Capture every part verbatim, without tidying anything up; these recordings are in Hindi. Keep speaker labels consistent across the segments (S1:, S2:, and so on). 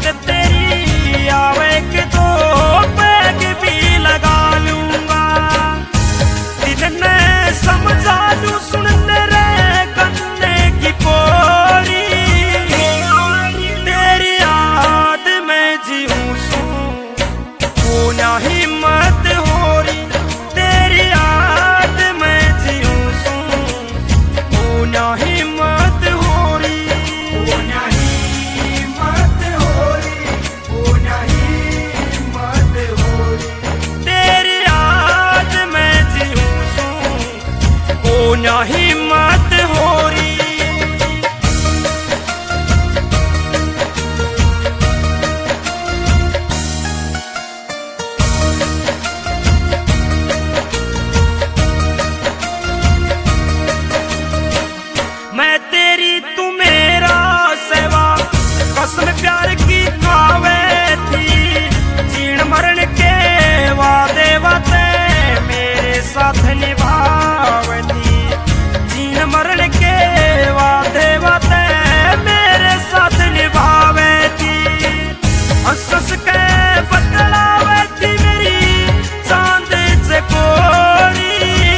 S1: याद तेरी आवे के तो पैग भी लगा लूंगा। दिल ने समझा लूं सुन तेरे कन्ने की बोली, तेरी याद में जीऊं सू वो ना हिम्मत हो रही, तेरी याद में जीऊं सू वो ना हिम्मत हो रही, वो ना हिम्मत हो रही, वो ना हिम्मत हो रही, तेरी याद में जीऊं सू वो ना हिम्मत हो रही। मैं तेरी तू मेरा सेवा कसम प्यार की खावे थी, जीण मरण के वादे वाते मेरे साथ निभावे थी, जीण मरण के वादे वाते मेरे साथ निभावे थी, हंस हंस के बतलावे थी मेरी चांद से कोरी,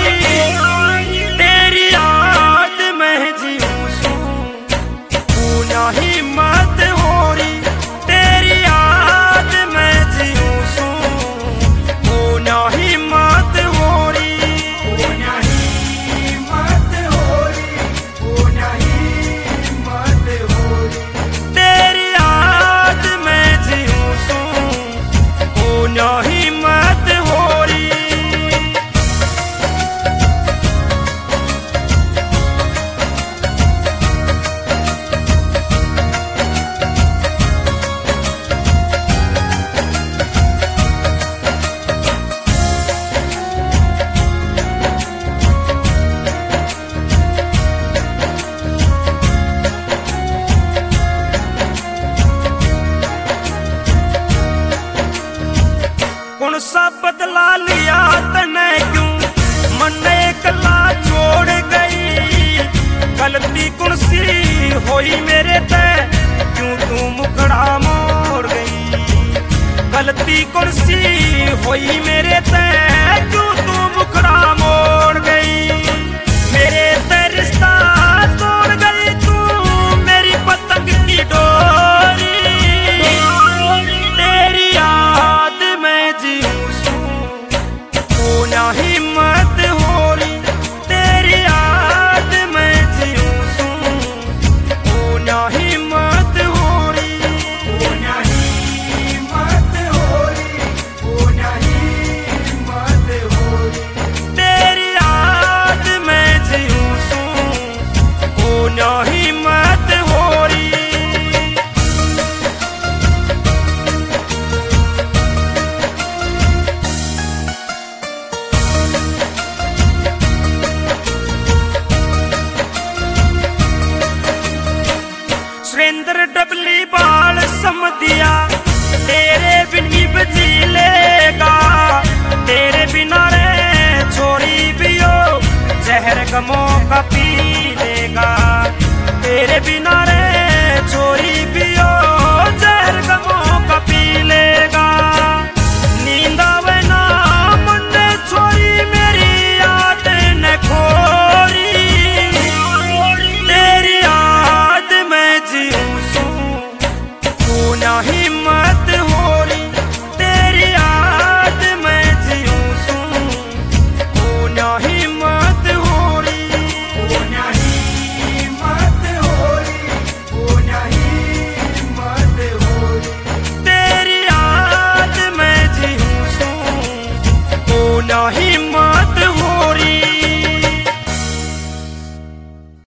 S1: तेरी याद में जीऊं सू वो ना हिम्मत हो रही, तेरी याद में जीऊं सू वो ना हिम्मत हो रही, वो ना हिम्मत हो रही, वो ना हिम्मत हो रही, तेरी याद में जीऊं सू वो ना हिम्मत हो रही। कौन सा बदला लिया तने क्यों मन एकला छोड़ गई, गलती कौन सी होई मेरे ते क्यों तू मुखड़ा मोड़ गई, गलती कौन सी होई मेरे ते क्यों तू मुखड़ा मोड़ गई, मेरे ते रिश्ता तोड़ गई तू मेरी पतंग की डोरी, तेरी याद में जीऊं सू वो ना हिम्मत हो रही, तेरी याद में जीऊं सू वो ना हिम्मत हो रही, वो ना हिम्मत हो रही, वो ना हिम्मत हो रही, तेरी याद में जीऊं सू वो ना हिम्मत हो रही। सुरेंद्र डबली बाल समझिया तेरे बिन भी बजी लेगा, तेरे बिना रे छोरी भी हो जहर गमों का पी लेगा, तेरे बिना